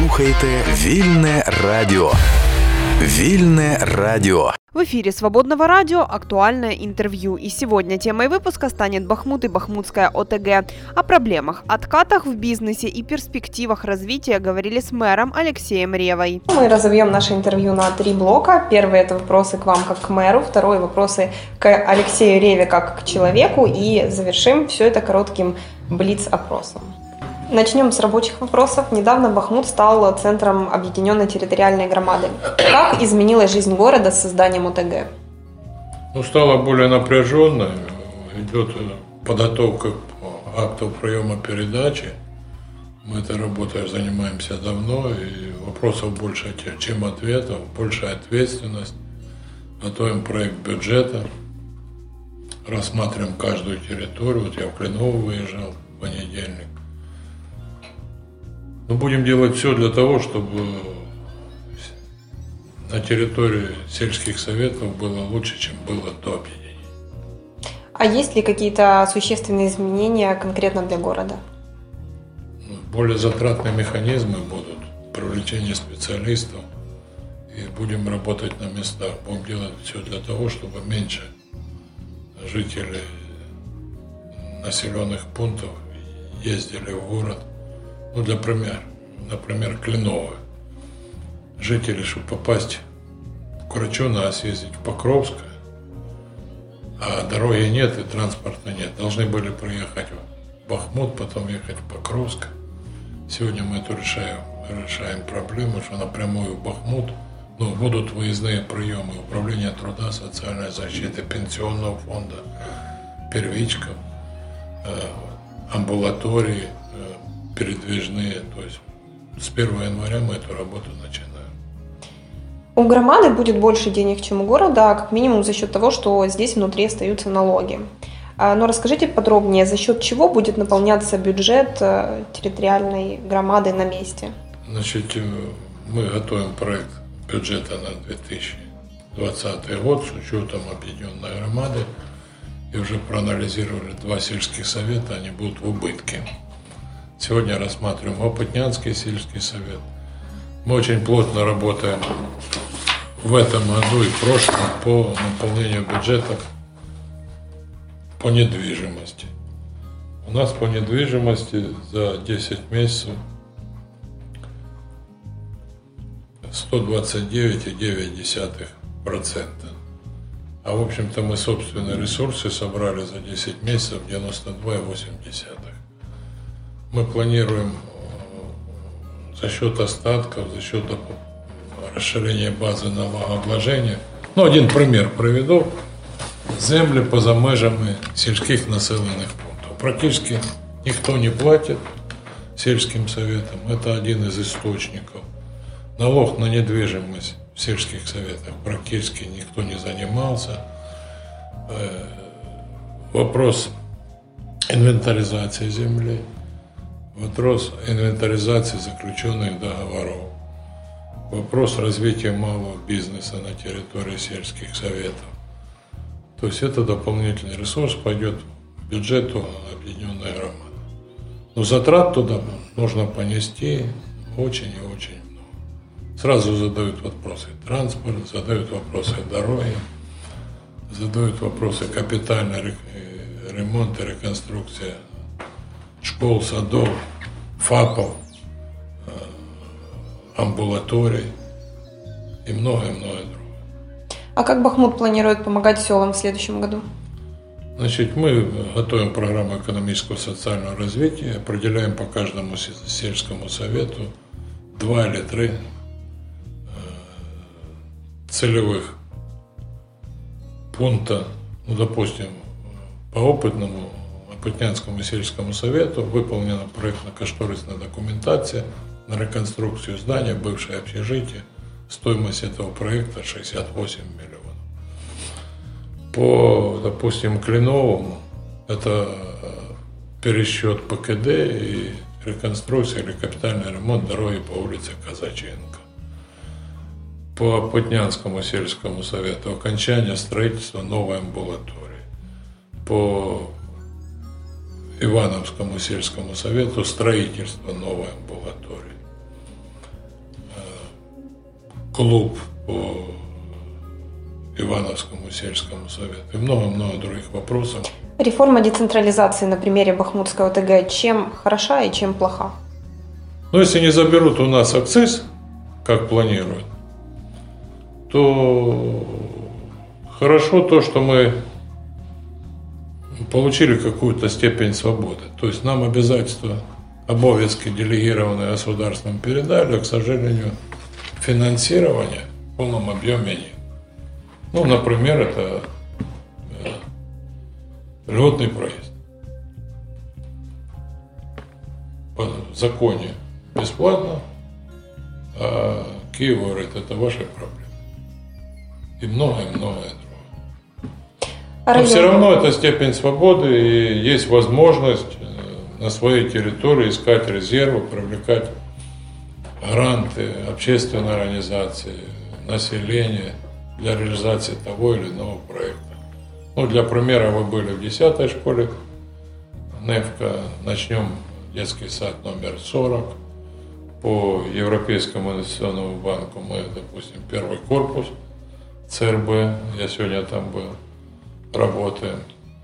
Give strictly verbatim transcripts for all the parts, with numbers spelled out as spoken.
слухаєте Вільне Радіо. Вільне Радио. В эфире Свободного радио актуальное интервью. И сегодня темой выпуска станет Бахмут и Бахмутская ОТГ. О проблемах, откатах в бизнесе и перспективах развития говорили с мэром Алексеем Ревой. Мы разовьем наше интервью на три блока. Первый – это вопросы к вам как к мэру. Второй – вопросы к Алексею Реве как к человеку. И завершим все это коротким блиц-опросом. Начнем с рабочих вопросов. Недавно Бахмут стал центром объединенной территориальной громады. Как изменилась жизнь города с созданием ОТГ? Ну, стало более напряженно. Идет подготовка актов приема передачи. Мы этой работой занимаемся давно, и вопросов больше, чем ответов, большая ответственность. Готовим проект бюджета, рассматриваем каждую территорию. Вот я в Клиново выезжал в понедельник. Мы будем делать все для того, чтобы на территории сельских советов было лучше, чем было до объединения. А есть ли какие-то существенные изменения конкретно для города? Более затратные механизмы будут, привлечение специалистов, и будем работать на местах. Будем делать все для того, чтобы меньше жителей населенных пунктов ездили в город. Ну, для примера, например, Клиново. Жители, чтобы попасть в Курачу, надо съездить в Покровское, а дороги нет и транспорта нет. Должны были приехать в Бахмут, потом ехать в Покровское. Сегодня мы эту решаем, решаем проблему, что напрямую в Бахмут, ну, будут выездные приемы управления труда, социальной защиты, пенсионного фонда, первичков, э, амбулатории, передвижные, то есть с первого января мы эту работу начинаем. У громады будет больше денег, чем у города, как минимум за счет того, что здесь внутри остаются налоги. Но расскажите подробнее, за счет чего будет наполняться бюджет территориальной громады на месте? Значит, мы готовим проект бюджета на две тысячи двадцатый год с учетом объединенной громады и уже проанализировали два сельских совета, они будут в убытке. Сегодня рассматриваем Опытнянский сельский совет. Мы очень плотно работаем в этом году и в прошлом по наполнению бюджетов по недвижимости. У нас по недвижимости за десять месяцев сто двадцать девять целых девять десятых процента. А в общем-то мы собственные ресурсы собрали за десять месяцев девяносто два целых восемь десятых. Мы планируем за счет остатков, за счет расширения базы налогообложения. Ну, один пример приведу. Земли поза межами сельских населенных пунктов. Практически никто не платит сельским советам. Это один из источников. Налог на недвижимость в сельских советах практически никто не занимался. Вопрос инвентаризации земли. Вопрос инвентаризации заключенных договоров, вопрос развития малого бизнеса на территории сельских советов. То есть это дополнительный ресурс пойдет в бюджету объединенной громады. Но затрат туда нужно понести очень и очень много. Сразу задают вопросы транспорт, задают вопросы дороги, задают вопросы капитальный ремонт и реконструкция школ, садов, ФАПов, амбулаторий и многое-многое другое. А как Бахмут планирует помогать селам в следующем году? Значит, мы готовим программу экономического и социального развития, определяем по каждому сельскому совету два или три целевых пункта, ну, допустим, по опытному Опытнянскому сельскому совету выполнена проектно-кошторисная документация на реконструкцию здания, бывшее общежитие. Стоимость этого проекта шестьдесят восемь миллионов. По, допустим, Клиновому это пересчет ПКД и реконструкция или капитальный ремонт дороги по улице Казаченко. По Опытнянскому сельскому совету окончание строительства новой амбулатории. По Ивановскому сельскому совету строительство новой амбулатории. клуб по Ивановскому сельскому совету и много-много других вопросов. Реформа децентрализации на примере Бахмутской ОТГ чем хороша и чем плоха? Ну, если не заберут у нас акциз, как планируют, то хорошо то, что мы получили какую-то степень свободы. То есть нам обязательства, обовязки, делегированные государством, передали, а, к сожалению, финансирования в полном объеме нет. Ну, например, это льготный проезд. По законе бесплатно, а Киев говорит, это ваши проблемы. И многое-многое другое. Но все равно это степень свободы, и есть возможность на своей территории искать резервы, привлекать гранты, общественные организации, население для реализации того или иного проекта. Ну, для примера, вы были в десятой школе НЭФКО, начнем детский сад номер сорок. По Европейскому инвестиционному банку мы, допустим, первый корпус ЦРБ, я сегодня там был, работаем.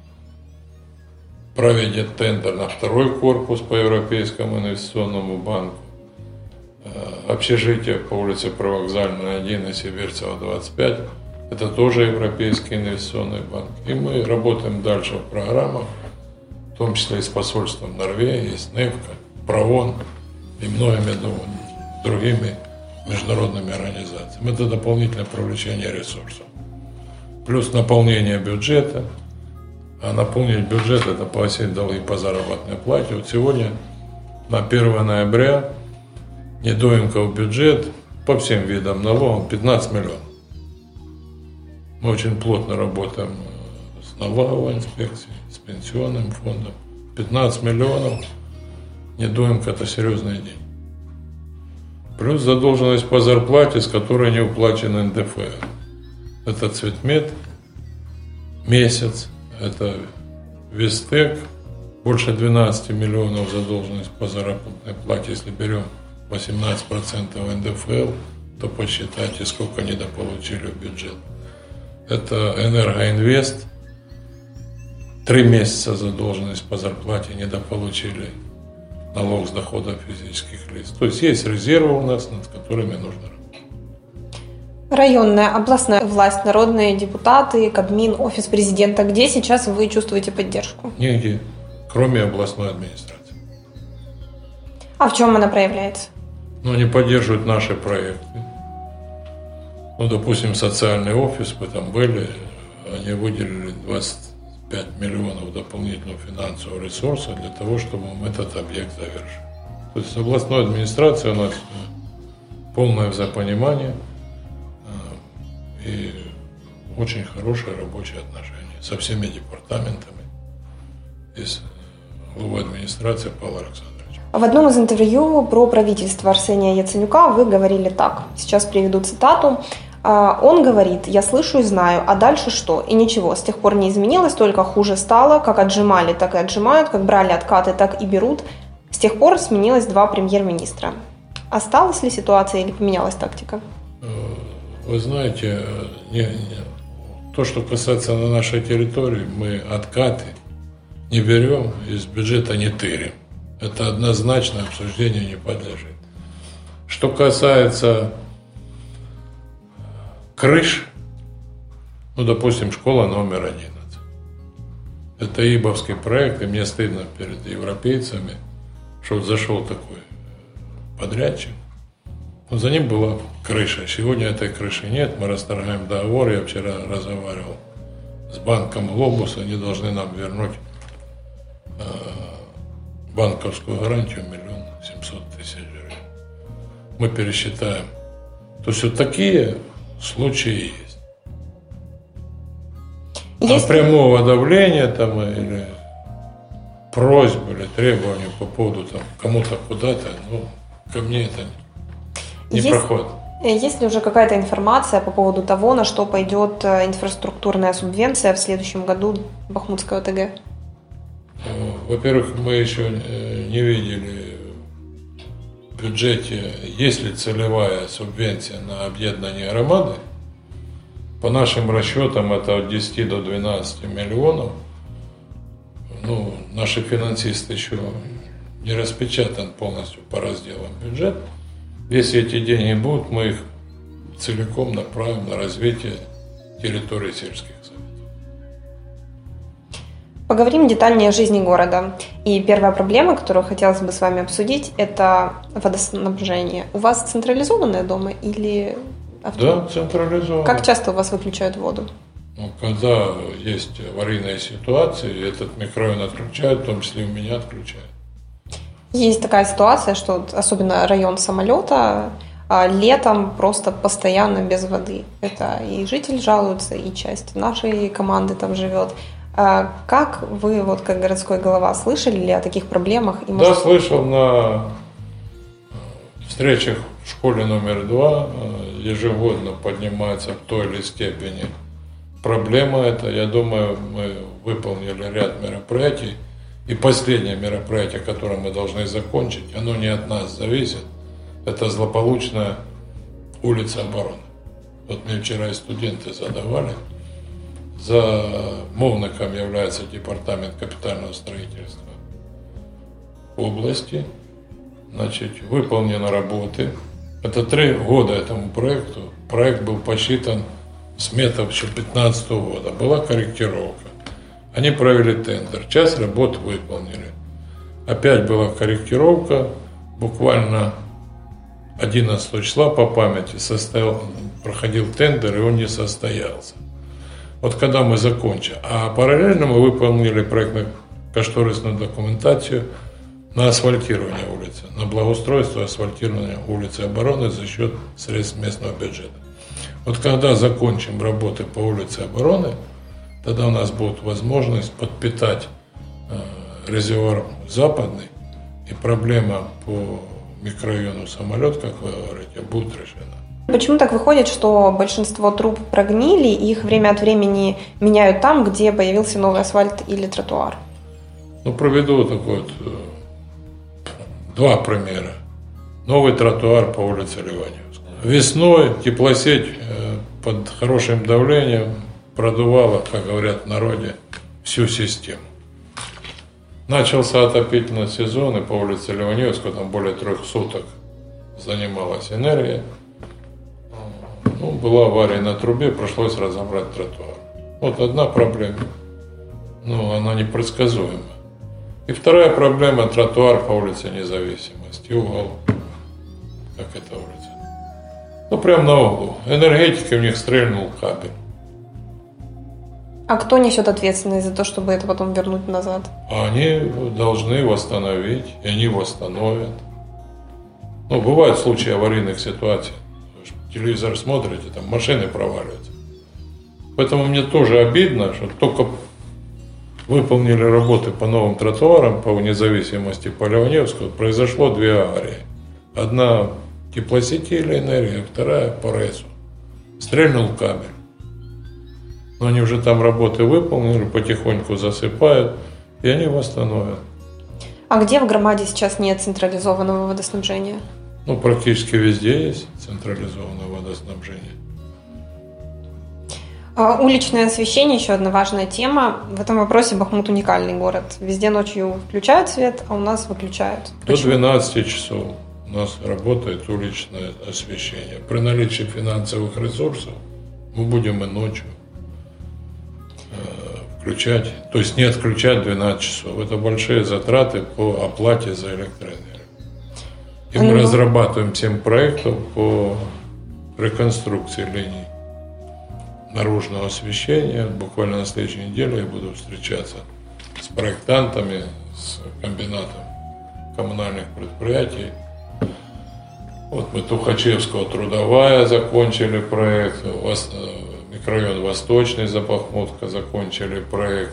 Проведен тендер на второй корпус по Европейскому инвестиционному банку. Общежитие по улице Привокзальная один и Сибирцева двадцать пять. Это тоже Европейский инвестиционный банк. И мы работаем дальше в программах, в том числе и с посольством Норвегии, с НЭФКО, ПРООН и многими другими международными организациями. Это дополнительное привлечение ресурсов. Плюс наполнение бюджета. А наполнить бюджет – это погасить долги по заработной плате. Вот сегодня, на первое ноября, недоимка в бюджет по всем видам налогов пятнадцать миллионов. Мы очень плотно работаем с налоговой инспекцией, с пенсионным фондом. пятнадцать миллионов недоимка – это серьезный день. Плюс задолженность по зарплате, с которой не уплачен эн дэ эф. Это Цветмет, месяц, это Вестек, больше двенадцать миллионов задолженность по заработной плате. Если берем восемнадцать процентов эн дэ эф эл, то посчитайте, сколько недополучили в бюджет. Это Энергоинвест, три месяца задолженность по зарплате, недополучили налог с дохода физических лиц. То есть есть резервы у нас, над которыми нужно работать. Районная, областная власть, народные депутаты, Кабмин, офис президента. Где сейчас вы чувствуете поддержку? Нигде, кроме областной администрации. А в чем она проявляется? Ну, они поддерживают наши проекты. Ну, допустим, социальный офис, мы там были, они выделили двадцать пять миллионов дополнительного финансового ресурса для того, чтобы мы этот объект завершили. То есть с областной администрацией у нас полное взаимопонимание и очень хорошие рабочие отношения со всеми департаментами и с главой администрации Павлом Александровичем. В одном из интервью про правительство Арсения Яценюка вы говорили так. Сейчас приведу цитату. Он говорит: «Я слышу и знаю, а дальше что? И ничего, с тех пор не изменилось, только хуже стало. Как отжимали, так и отжимают, как брали откаты, так и берут. С тех пор сменилось два премьер-министра». Осталась ли ситуация или поменялась тактика? Вы знаете, не, не, то, что касается на нашей территории, мы откаты не берем, из бюджета не тырим. Это однозначно обсуждению не подлежит. Что касается крыш, ну, допустим, школа номер одиннадцать. Это ИБовский проект, и мне стыдно перед европейцами, что вот зашел такой подрядчик. Но за ним была крыша. Сегодня этой крыши нет, мы расторгаем договор. Я вчера разговаривал с банком Глобус, они должны нам вернуть э, банковскую гарантию миллион семьсот тысяч гривен. Мы пересчитаем. То есть вот такие случаи есть. есть. А прямого давления там или просьбы или требования по поводу там кому-то куда-то, ну, ко мне это не есть, проходит. Есть ли уже какая-то информация по поводу того, на что пойдет инфраструктурная субвенция в следующем году Бахмутской ОТГ? Во-первых, мы еще не видели в бюджете, есть ли целевая субвенция на объединение громады. По нашим расчетам это от десяти до двенадцати миллионов. Ну, наши финансисты еще не распечатан полностью по разделам бюджет. Если эти деньги будут, мы их целиком направим на развитие территории сельских советов. Поговорим детальнее о жизни города. И первая проблема, которую хотелось бы с вами обсудить, это водоснабжение. У вас централизованное дома или авто? Да, централизованное. Как часто у вас выключают воду? Ну, когда есть аварийные ситуации, этот микрорайон отключают, в том числе и меня отключают. Есть такая ситуация, что особенно район Самолета летом просто постоянно без воды. Это и жители жалуются, и часть нашей команды там живет. Как вы, вот как городской голова, слышали ли о таких проблемах? И, может... Да, слышал на встречах в школе номер два. Ежегодно поднимается в той или степени проблема эта. Я думаю, мы выполнили ряд мероприятий. И последнее мероприятие, которое мы должны закончить, оно не от нас зависит. Это злополучная улица Обороны. Вот мне вчера и студенты задавали. Замовником является департамент капитального строительства области. Значит, выполнены работы. Это три года этому проекту. Проект был посчитан с метов еще две тысячи пятнадцатого года. Была корректировка. Они провели тендер. Часть работ выполнили. Опять была корректировка. Буквально одиннадцатого числа по памяти состоял, проходил тендер, и он не состоялся. Вот когда мы закончим. А параллельно мы выполнили проектно-кошторисную документацию на асфальтирование улицы, на благоустройство асфальтирования улицы Обороны за счет средств местного бюджета. Вот когда закончим работы по улице Обороны, тогда у нас будет возможность подпитать э, резервуар западный, и проблема по микрорайону Самолет, как вы говорите, будет решена. Почему так выходит, что большинство труб прогнили, и их время от времени меняют там, где появился новый асфальт или тротуар? Ну, проведу такой вот э, два примера. Новый тротуар по улице Ливаневской. Весной теплосеть э, под хорошим давлением продувала, как говорят в народе, всю систему. Начался отопительный сезон, и по улице Ливаневской там более трех суток занималась энергия. Ну, была авария на трубе, пришлось разобрать тротуар. Вот одна проблема, но она непредсказуема. И вторая проблема – тротуар по улице Независимости, угол, как эта улица. Ну, прямо на углу. Энергетики у них стрельнул кабель. А кто несет ответственность за то, чтобы это потом вернуть назад? Они должны восстановить, и они восстановят. Ну, бывают случаи аварийных ситуаций. Телевизор смотрите, там машины проваливаются. Поэтому мне тоже обидно, что только выполнили работы по новым тротуарам, по Независимости, по Ливаневскому, произошло две аварии. Одна теплосети или энергия, вторая по РЭСу. Стрельнул кабель. Но они уже там работы выполнили, потихоньку засыпают, и они восстановят. А где в громаде сейчас нет централизованного водоснабжения? Ну, практически везде есть централизованное водоснабжение. А уличное освещение – еще одна важная тема. В этом вопросе Бахмут уникальный город. Везде ночью включают свет, а у нас выключают. До двенадцати часов у нас работает уличное освещение. При наличии финансовых ресурсов мы будем и ночью включать, то есть не отключать двенадцать часов. Это большие затраты по оплате за электроэнергию. И мы разрабатываем семь проектов по реконструкции линий наружного освещения. Буквально на следующей неделе я буду встречаться с проектантами, с комбинатом коммунальных предприятий. Вот мы Тухачевского Трудовая закончили проект, микрорайон Восточный за Бахмутка закончили проект,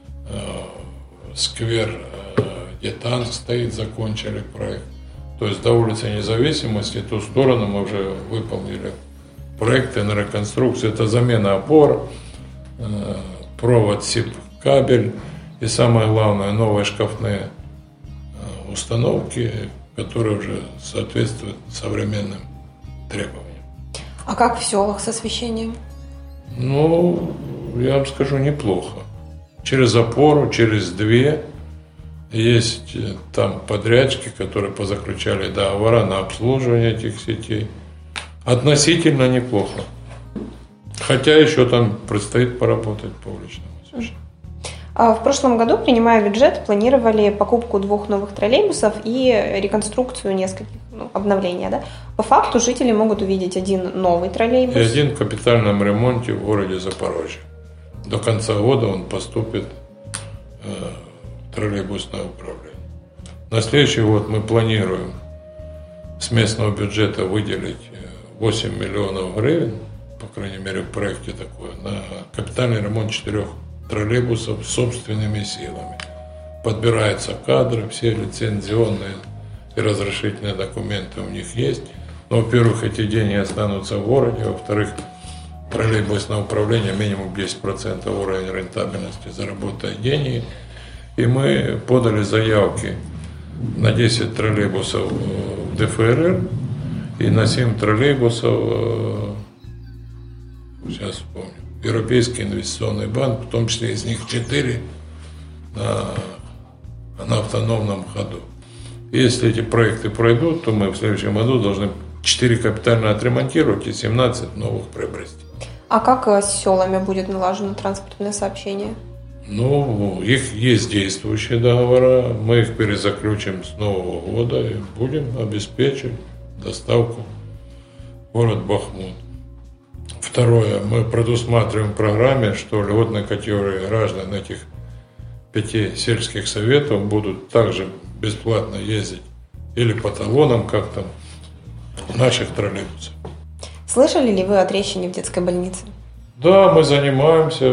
сквер, где танк стоит, закончили проект. То есть до улицы Независимости, ту сторону мы уже выполнили проекты на реконструкцию. Это замена опор, провод СИП-кабель и самое главное, новые шкафные установки, который уже соответствует современным требованиям. А как в селах с освещением? Ну, я вам скажу, неплохо. Через опору, через две есть там подрядчики, которые позаключали договора на обслуживание этих сетей. Относительно неплохо. Хотя еще там предстоит поработать по уличному освещению. А в прошлом году, принимая бюджет, планировали покупку двух новых троллейбусов и реконструкцию нескольких, ну, обновления, да? По факту жители могут увидеть один новый троллейбус. И один в капитальном ремонте в городе Запорожье. До конца года он поступит э, в троллейбусное управление. На следующий год мы планируем с местного бюджета выделить восемь миллионов гривен, по крайней мере в проекте такое, на капитальный ремонт четырех троллейбусов собственными силами. Подбираются кадры, все лицензионные и разрешительные документы у них есть. Но, во-первых, эти деньги останутся в городе, во-вторых, троллейбусное управление минимум десять процентов уровня рентабельности заработает деньги. И мы подали заявки на десять троллейбусов в ДФРР и на семь троллейбусов, сейчас вспомню, Европейский инвестиционный банк, в том числе из них четыре на, на автономном ходу. Если эти проекты пройдут, то мы в следующем году должны четыре капитально отремонтировать и семнадцать новых приобрести. А как с селами будет налажено транспортное сообщение? Ну, их есть действующие договора, мы их перезаключим с Нового года и будем обеспечивать доставку в город Бахмут. Второе, мы предусматриваем в программе, что льготные категории граждан этих пяти сельских советов будут также бесплатно ездить или по талонам, как там, в наших троллейбусах. Слышали ли вы о трещине в детской больнице? Да, мы занимаемся,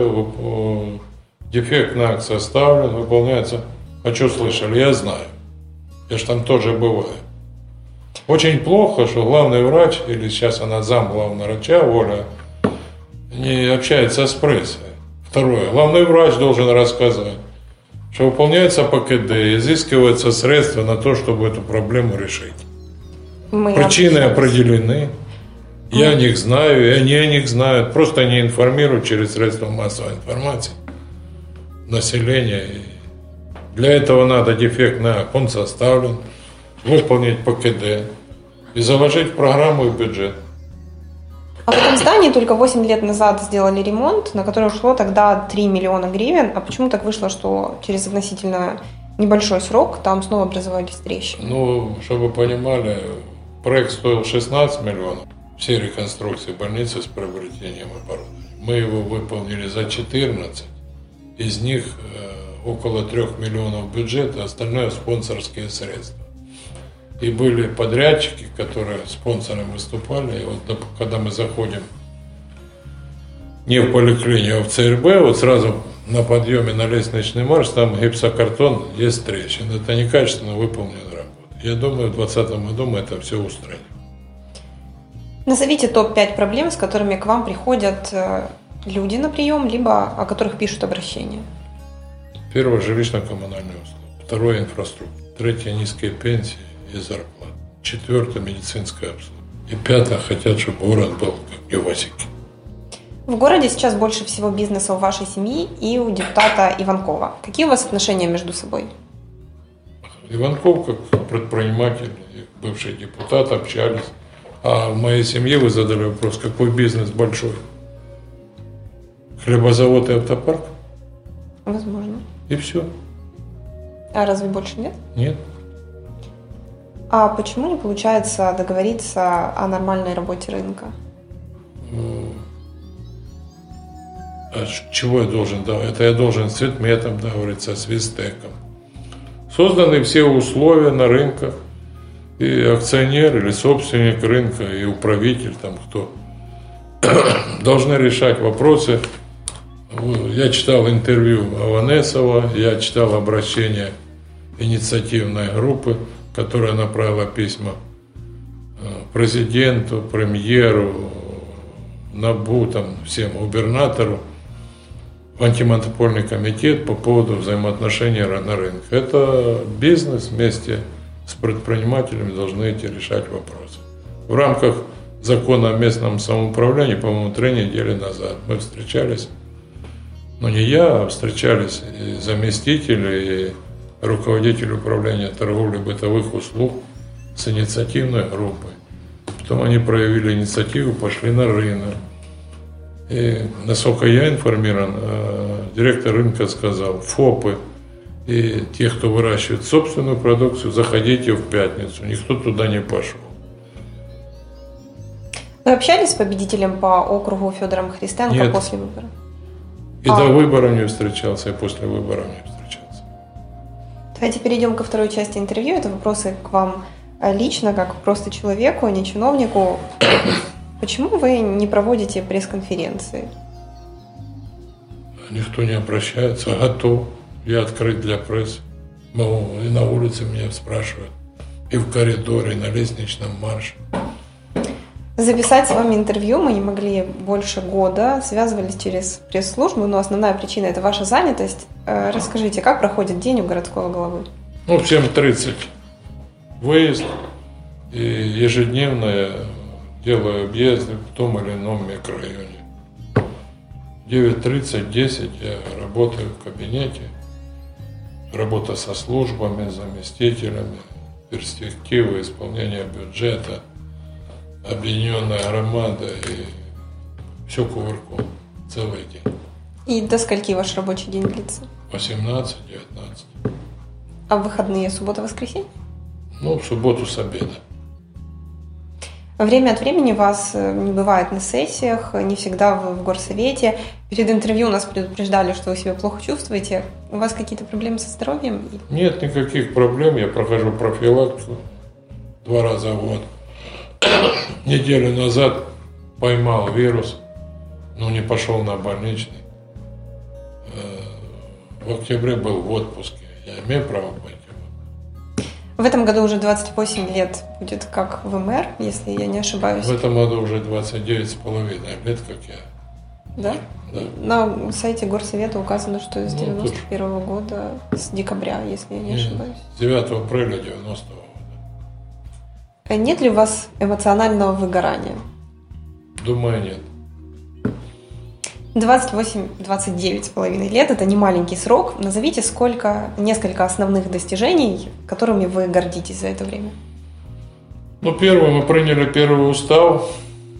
дефектный акт составлен, выполняется. А что слышали? Я знаю. Я же там тоже бываю. Очень плохо, что главный врач, или сейчас она зам главного врача, Оля, не общается с прессой. Второе. Главный врач должен рассказать, что выполняется ПКД, изыскиваются средства на то, чтобы эту проблему решить. Мы Причины определены. Я о них знаю, и они о них знают. Просто они информируют через средства массовой информации население. Для этого надо дефектный акт, он составлен, выполнить ПКД и заложить в программу и бюджет. А в этом здании только восемь лет назад сделали ремонт, на который ушло тогда три миллиона гривен. А почему так вышло, что через относительно небольшой срок там снова образовались трещины? Ну, чтобы вы понимали, проект стоил шестнадцать миллионов. Все реконструкции больницы с приобретением оборудования. Мы его выполнили за четырнадцать. Из них э, около трех миллионов бюджета, остальное спонсорские средства. И были подрядчики, которые спонсором выступали. И вот когда мы заходим не в поликлинику, а в ЦРБ, вот сразу на подъеме на лестничный марш, там гипсокартон, есть трещины. Это некачественно выполненная работа. Я думаю, в двадцатом году мы это все устраним. Назовите топ пять проблем, с которыми к вам приходят люди на прием, либо о которых пишут обращения. Первое – жилищно-коммунальные услуги. Второе – инфраструктура. Третье – низкие пенсии и зарплаты. Четвертое – медицинская обслуга. И пятое – хотят, чтобы город был как Невасики. В городе сейчас больше всего бизнеса у вашей семьи и у депутата Иванкова. Какие у вас отношения между собой? Иванков, как предприниматель, бывший депутат, общались. А в моей семье вы задали вопрос, какой бизнес большой? Хлебозавод и автопарк? Возможно. И все. А разве больше нет? Нет. А почему не получается договориться о нормальной работе рынка? А чего я должен договориться? Это я должен с Цветметом договориться, с Вестеком. Созданы все условия на рынках. И акционер или собственник рынка, и управитель, там кто, должны решать вопросы. Я читал интервью Аванесова, я читал обращение инициативной группы, которая направила письма президенту, премьеру, НАБУ, там, всем, губернатору, в антимонопольный комитет по поводу взаимоотношений на рынке. Это бизнес вместе с предпринимателями должны эти решать вопросы. В рамках закона о местном самоуправлении, по-моему, три недели назад мы встречались, но не я, а встречались и заместители, и руководитель управления торговли бытовых услуг с инициативной группой. Потом они проявили инициативу, пошли на рынок. И, насколько я информирован, директор рынка сказал: ФОПы и те, кто выращивает собственную продукцию, заходите в пятницу. Никто туда не пошел. Вы общались с победителем по округу Федором Христенко Нет. после выбора? И а... до выборов не встречался, и после выборов не встречался. Давайте перейдем ко второй части интервью. Это вопросы к вам лично, как просто человеку, а не чиновнику. Почему вы не проводите пресс-конференции? Никто не обращается. Готов. Я открыт для прессы. Могу, и на улице меня спрашивают, и в коридоре, и на лестничном марше. Записать с вами интервью мы не могли больше года, связывались через пресс-службу, но основная причина – это ваша занятость. Расскажите, как проходит день у городского главы? Ну, в семь тридцать выезд, и ежедневно я делаю объезды в том или ином микрорайоне. В девять тридцать десять я работаю в кабинете, работа со службами, заместителями, перспективы исполнения бюджета, объединенная громада и все кувырком, целый день. И до скольки ваш рабочий день длится? восемнадцать-девятнадцать. А в выходные, суббота-воскресенье? Ну, в субботу с обеда. Время от времени вас не бывает на сессиях, не всегда вы в горсовете. Перед интервью нас предупреждали, что вы себя плохо чувствуете. У вас какие-то проблемы со здоровьем? Нет никаких проблем. Я прохожу профилактику два раза в год. Неделю назад поймал вирус, но не пошел на больничный. В октябре был в отпуске. Я имею право пойти? В этом году уже двадцать восемь лет будет как вы мэр, если я не ошибаюсь. В этом году уже двадцать девять с половиной лет, как я. Да? Да. На сайте горсовета указано, что с девяносто первого года, с декабря, если я не ошибаюсь. С девятого апреля девяностого года. Нет ли у вас эмоционального выгорания? Думаю, нет. двадцать восемь - двадцать девять с половиной лет – это не маленький срок. Назовите сколько, несколько основных достижений, которыми вы гордитесь за это время. Ну, первое, мы приняли первый устав,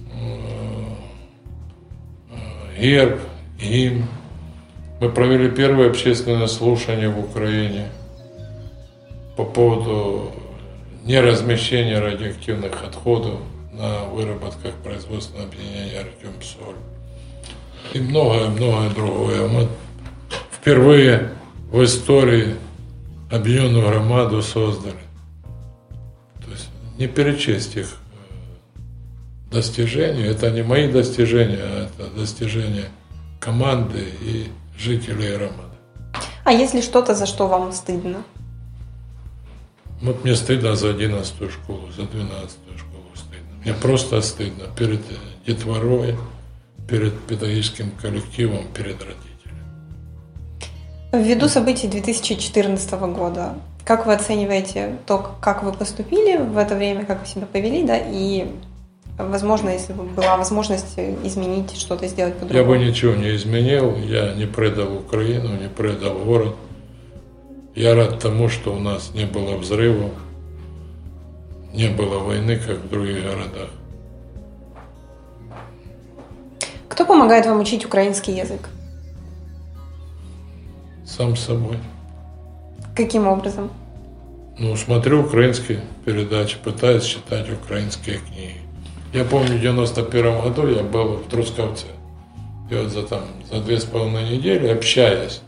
герб, гимн. Мы провели первое общественное слушание в Украине по поводу неразмещения радиоактивных отходов на выработках производственного объединения «Артемсоль». И многое-многое другое. Мы впервые в истории объединенную громаду создали. То есть не перечесть их достижений. Это не мои достижения, а это достижения команды и жителей громады. А если что-то, за что вам стыдно? Вот мне стыдно за одиннадцатую школу, за двенадцатую школу стыдно. Мне просто стыдно перед детворой, перед педагогическим коллективом, перед родителями. Ввиду событий две тысячи четырнадцатого года, как вы оцениваете то, как вы поступили в это время, как вы себя повели, да, и, возможно, если бы была возможность изменить что-то, сделать по-другому? Я бы ничего не изменил, я не предал Украину, не предал город. Я рад тому, что у нас не было взрывов, не было войны, как в других городах. Кто помогает вам учить украинский язык? Сам собой. Каким образом? Ну, смотрю украинские передачи, пытаюсь читать украинские книги. Я помню, в девяносто первом году я был в Трускавце. И вот за, там, за две с половиной недели, общаясь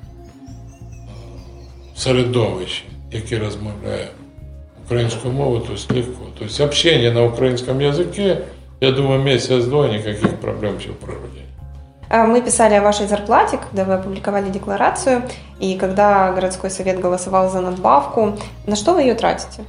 в середовищі, які розмовляють українською мовою, то есть легко. То есть общение на украинском языке, я думаю, месяц-два, никаких проблем все проводить. Мы писали о вашей зарплате, когда вы опубликовали декларацию, и когда городской совет голосовал за надбавку. На что вы ее тратите?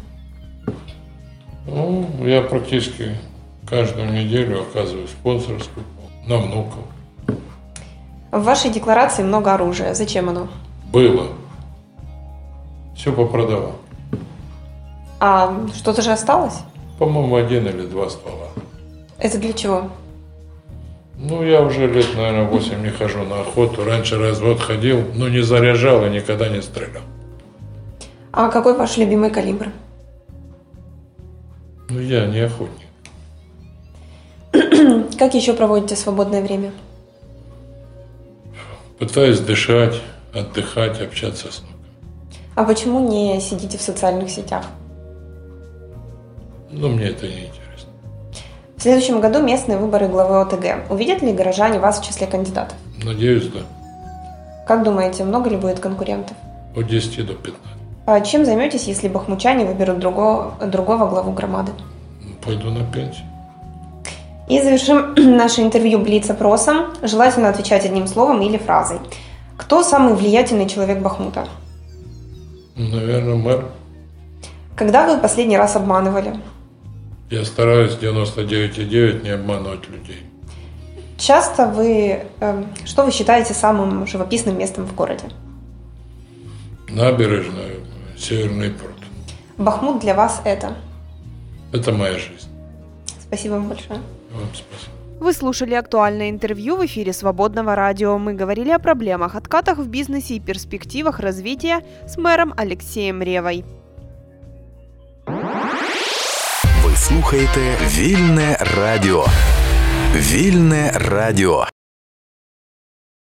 Ну, я практически каждую неделю оказываю спонсорскую на внуков. В вашей декларации много оружия. Зачем оно? Было. Все попродавал. А что-то же осталось? По-моему, один или два ствола. Это для чего? Ну, я уже лет, наверное, восемь не хожу на охоту. Раньше раз в год ходил, но не заряжал и никогда не стрелял. А какой ваш любимый калибр? Ну, я не охотник. Как еще проводите свободное время? Пытаюсь дышать, отдыхать, общаться с внуком. А почему не сидите в социальных сетях? Ну, мне это не интересно. В следующем году местные выборы главы ОТГ. Увидят ли горожане вас в числе кандидатов? Надеюсь, да. Как думаете, много ли будет конкурентов? От десяти до пятнадцати. А чем займетесь, если бахмучане выберут другого, другого главу громады? Пойду на пенсию. И завершим наше интервью блиц-опросом. Желательно отвечать одним словом или фразой. Кто самый влиятельный человек Бахмута? Наверное, мэр. Когда вы последний раз обманывали? Я стараюсь девяносто девять и девять не обманывать людей. Часто вы... Э, что вы считаете самым живописным местом в городе? Набережная, Северный пруд. Бахмут для вас это? Это моя жизнь. Спасибо вам большое. Вам спасибо. Вы слушали актуальное интервью в эфире Свободного радио. Мы говорили о проблемах, откатах в бизнесе и перспективах развития с мэром Алексеем Ревой. Ви слухаєте Вільне радіо. Вільне радіо.